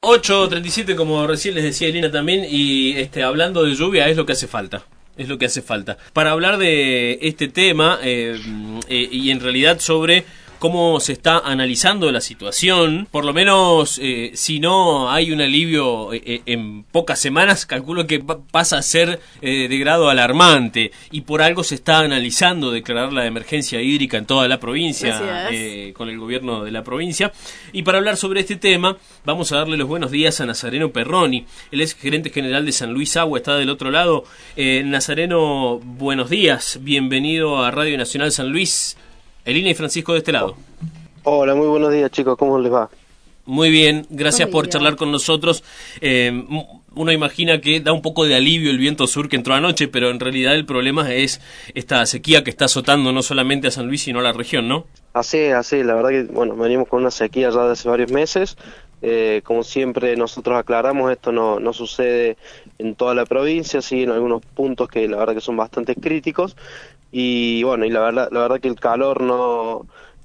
8:37, como recién les decía Elina también, y hablando de lluvia es lo que hace falta. Es lo que hace falta. Para hablar de este tema y en realidad sobre cómo se está analizando la situación, por lo menos si no hay un alivio en pocas semanas, calculo que pasa a ser de grado alarmante, y por algo se está analizando declarar la emergencia hídrica en toda la provincia, con el gobierno de la provincia. Y para hablar sobre este tema vamos a darle los buenos días a Nazareno Perroni. Él es gerente general de San Luis Agua, está del otro lado. Nazareno, buenos días, bienvenido a Radio Nacional San Luis. Elina y Francisco de este lado. Hola, muy buenos días, chicos, ¿cómo les va? Muy bien, gracias por charlar con nosotros. Uno imagina que da un poco de alivio el viento sur que entró anoche, pero en realidad el problema es esta sequía que está azotando no solamente a San Luis, sino a la región, ¿no? Así, la verdad que, venimos con una sequía ya de hace varios meses. Como siempre nosotros aclaramos, esto no sucede en toda la provincia, sí, en algunos puntos que la verdad que son bastante críticos. Y y la verdad que el calor no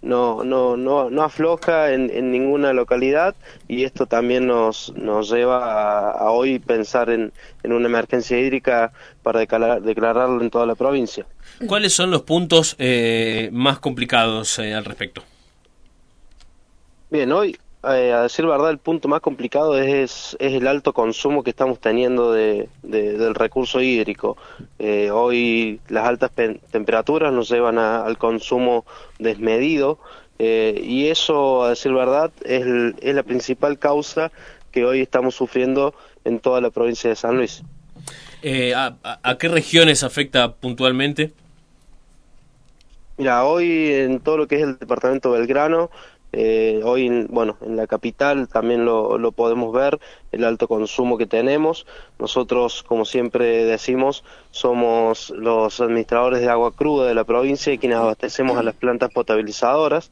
afloja en ninguna localidad, y esto también nos lleva a hoy pensar en una emergencia hídrica para declararlo en toda la provincia. ¿Cuáles son los puntos más complicados al respecto? Bien, hoy, a decir verdad, el punto más complicado es el alto consumo que estamos teniendo del recurso hídrico. Hoy las altas temperaturas nos llevan al consumo desmedido, y eso, a decir verdad, es la principal causa que hoy estamos sufriendo en toda la provincia de San Luis. ¿A qué regiones afecta puntualmente? Mira, hoy en todo lo que es el departamento de Belgrano, hoy en la capital también lo podemos ver, el alto consumo que tenemos. Nosotros, como siempre decimos, somos los administradores de agua cruda de la provincia y quienes abastecemos a las plantas potabilizadoras.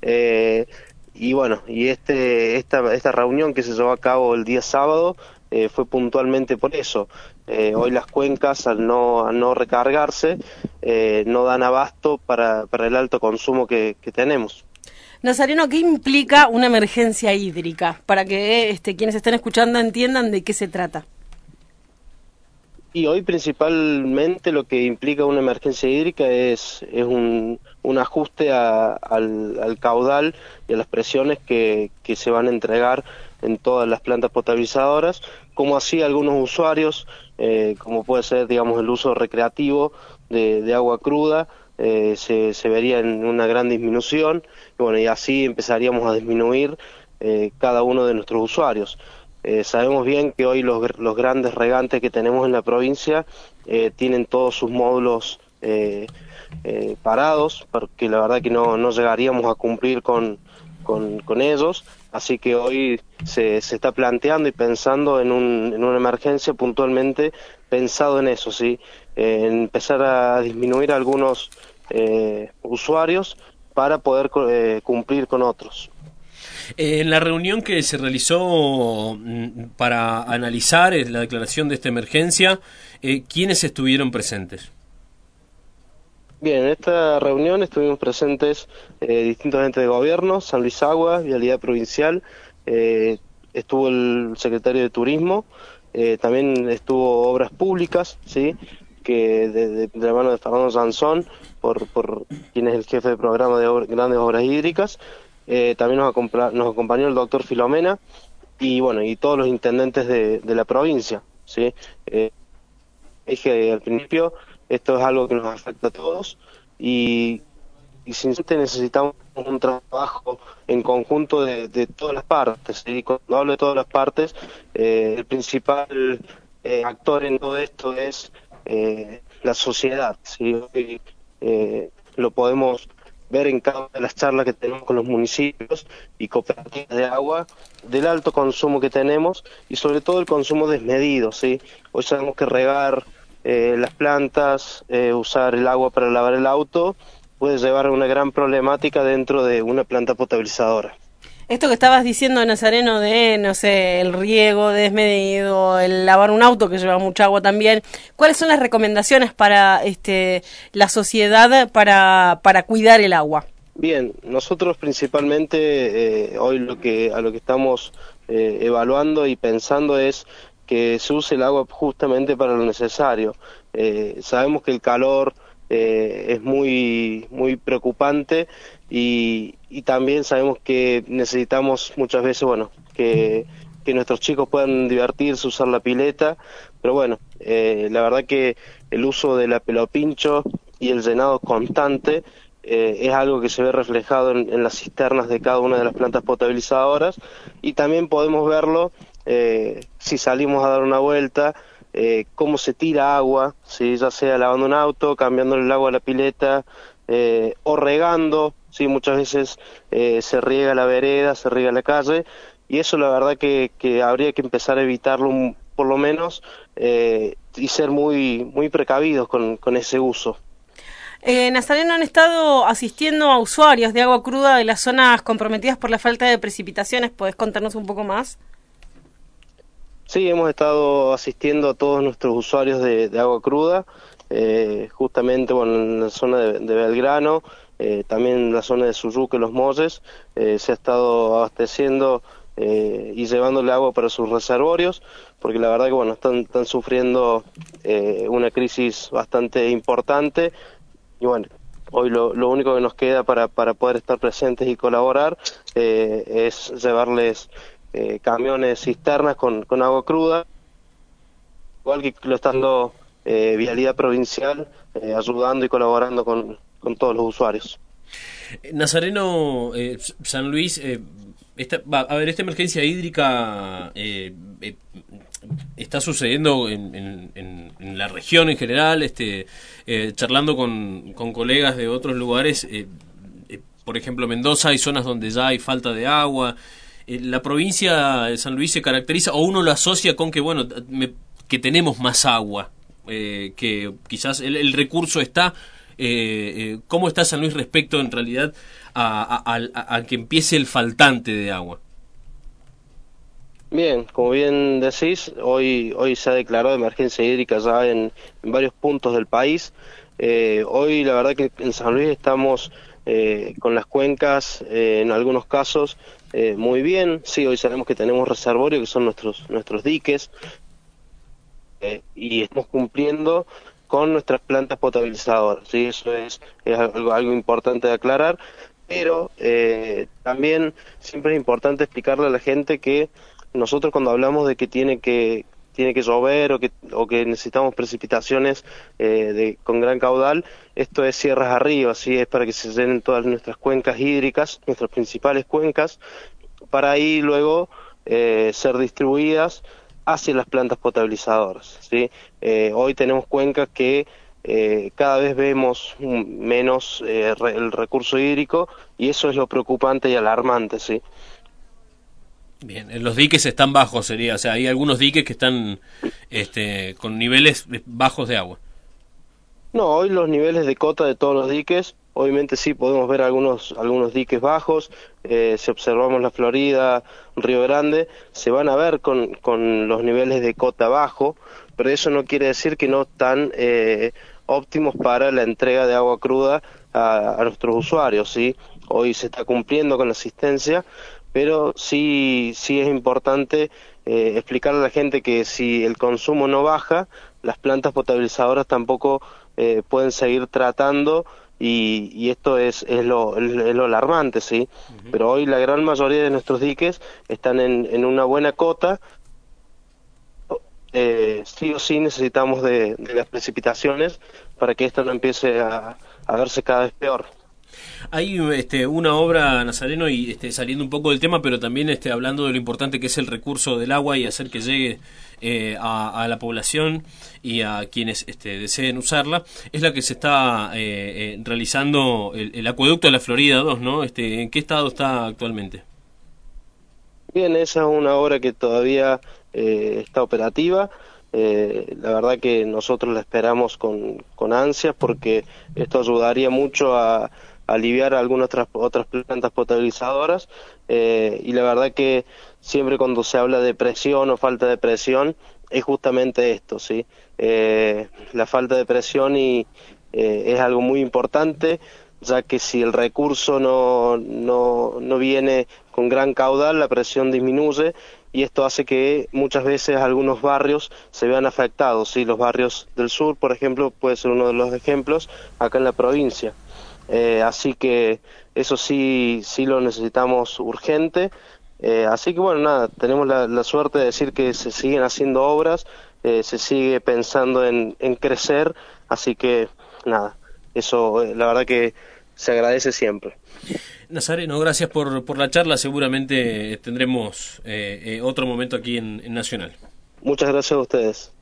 Esta reunión que se llevó a cabo el día sábado fue puntualmente por eso. Hoy las cuencas, al no recargarse, no dan abasto para el alto consumo que tenemos. Nazareno, ¿qué implica una emergencia hídrica? Para que quienes estén escuchando entiendan de qué se trata. Y hoy principalmente lo que implica una emergencia hídrica es un ajuste al caudal y a las presiones que se van a entregar en todas las plantas potabilizadoras, como así algunos usuarios, como puede ser, digamos, el uso recreativo de agua cruda, se vería en una gran disminución, y así empezaríamos a disminuir cada uno de nuestros usuarios. Sabemos bien que hoy los grandes regantes que tenemos en la provincia tienen todos sus módulos parados, porque la verdad que no llegaríamos a cumplir con ellos, así que hoy se está planteando y pensando en una emergencia puntualmente pensado en eso, ¿sí? Empezar a disminuir algunos usuarios para poder cumplir con otros. En la reunión que se realizó para analizar la declaración de esta emergencia, ¿quiénes estuvieron presentes? Bien, en esta reunión estuvimos presentes distintos entes de gobierno, San Luis Agua, Vialidad Provincial, estuvo el secretario de Turismo, también estuvo Obras Públicas, ¿sí? Que de la mano de Fernando Sansón, por quien es el jefe de programa de grandes obras hídricas. También nos acompañó el doctor Filomena y todos los intendentes de la provincia, ¿sí? Dije al principio, esto es algo que nos afecta a todos y sinceramente necesitamos un trabajo en conjunto de todas las partes, ¿sí? Cuando hablo de todas las partes, el principal actor en todo esto es la sociedad, ¿sí? Hoy, lo podemos ver en cada una de las charlas que tenemos con los municipios y cooperativas de agua, del alto consumo que tenemos y sobre todo el consumo desmedido, ¿sí? Hoy sabemos que regar las plantas, usar el agua para lavar el auto, puede llevar a una gran problemática dentro de una planta potabilizadora. Esto que estabas diciendo, Nazareno, de, el riego desmedido, el lavar un auto que lleva mucha agua también, ¿cuáles son las recomendaciones para la sociedad para cuidar el agua? Bien, nosotros principalmente hoy a lo que estamos evaluando y pensando es que se use el agua justamente para lo necesario. Sabemos que el calor es muy preocupante y también sabemos que necesitamos muchas veces, bueno, que nuestros chicos puedan divertirse, usar la pileta, pero bueno, la verdad que el uso de la pelopincho y el llenado constante es algo que se ve reflejado en las cisternas de cada una de las plantas potabilizadoras, y también podemos verlo si salimos a dar una vuelta, cómo se tira agua, ¿sí? Ya sea lavando un auto, cambiándole el agua a la pileta, o regando, ¿sí? Muchas veces se riega la vereda, se riega la calle, y eso la verdad que habría que empezar a evitarlo por lo menos, y ser muy precavidos con ese uso. Nazareno, han estado asistiendo a usuarios de agua cruda de las zonas comprometidas por la falta de precipitaciones. ¿Podés contarnos un poco más? Sí, hemos estado asistiendo a todos nuestros usuarios de agua cruda, justamente bueno, en la zona de Belgrano, también en la zona de Suyuque, Los Molles, se ha estado abasteciendo y llevándole agua para sus reservorios, porque la verdad que bueno, están sufriendo una crisis bastante importante, y bueno, hoy lo único que nos queda para poder estar presentes y colaborar es llevarles camiones cisternas con agua cruda, igual que lo está dando Vialidad Provincial, ayudando y colaborando con todos los usuarios. Nazareno, San Luis, esta emergencia hídrica está sucediendo en la región en general, charlando con colegas de otros lugares, por ejemplo Mendoza, hay zonas donde ya hay falta de agua. La provincia de San Luis se caracteriza, o uno lo asocia con que bueno, que tenemos más agua, que quizás el recurso está. ¿Cómo está San Luis respecto en realidad a que empiece el faltante de agua? Bien, como bien decís, hoy se ha declarado emergencia hídrica ya en varios puntos del país. Hoy la verdad que en San Luis estamos con las cuencas, en algunos casos, muy bien. Sí, hoy sabemos que tenemos reservorios, que son nuestros diques, y estamos cumpliendo con nuestras plantas potabilizadoras, ¿sí? Eso es algo importante de aclarar, pero también siempre es importante explicarle a la gente que nosotros cuando hablamos de que tiene que llover o que necesitamos precipitaciones con gran caudal, esto es sierras arriba, ¿sí? Es para que se llenen todas nuestras cuencas hídricas, nuestras principales cuencas, para ahí luego ser distribuidas hacia las plantas potabilizadoras, ¿sí? Hoy tenemos cuencas que cada vez vemos menos el recurso hídrico, y eso es lo preocupante y alarmante, ¿sí? Bien, los diques están bajos, sería, o sea, hay algunos diques que están con niveles bajos de agua. No, hoy los niveles de cota de todos los diques, obviamente sí podemos ver algunos diques bajos, si observamos la Florida, Río Grande, se van a ver con los niveles de cota bajo, pero eso no quiere decir que no están óptimos para la entrega de agua cruda a nuestros usuarios, ¿sí? Hoy se está cumpliendo con la asistencia, pero sí es importante explicarle a la gente que si el consumo no baja, las plantas potabilizadoras tampoco pueden seguir tratando, y esto es lo alarmante, ¿sí? Uh-huh. Pero hoy la gran mayoría de nuestros diques están en una buena cota. Sí o sí necesitamos de las precipitaciones para que esto no empiece a verse cada vez peor. Hay una obra, Nazareno, y saliendo un poco del tema, pero también hablando de lo importante que es el recurso del agua y hacer que llegue a la población y a quienes deseen usarla, es la que se está realizando el acueducto de la Florida 2, ¿no? ¿En qué estado está actualmente? Bien, esa es una obra que todavía está operativa. La verdad que nosotros la esperamos con ansias, porque esto ayudaría mucho a aliviar algunas otras plantas potabilizadoras, y la verdad que siempre cuando se habla de presión o falta de presión es justamente esto, ¿sí? La falta de presión es algo muy importante, ya que si el recurso no viene con gran caudal, la presión disminuye, y esto hace que muchas veces algunos barrios se vean afectados, ¿sí? Los barrios del sur, por ejemplo, puede ser uno de los ejemplos acá en la provincia. Así que eso sí lo necesitamos urgente. Así que bueno, nada, tenemos la suerte de decir que se siguen haciendo obras, se sigue pensando en crecer, así que nada, eso la verdad que se agradece siempre. Nazareno, gracias por la charla, seguramente tendremos otro momento aquí en Nacional. Muchas gracias a ustedes.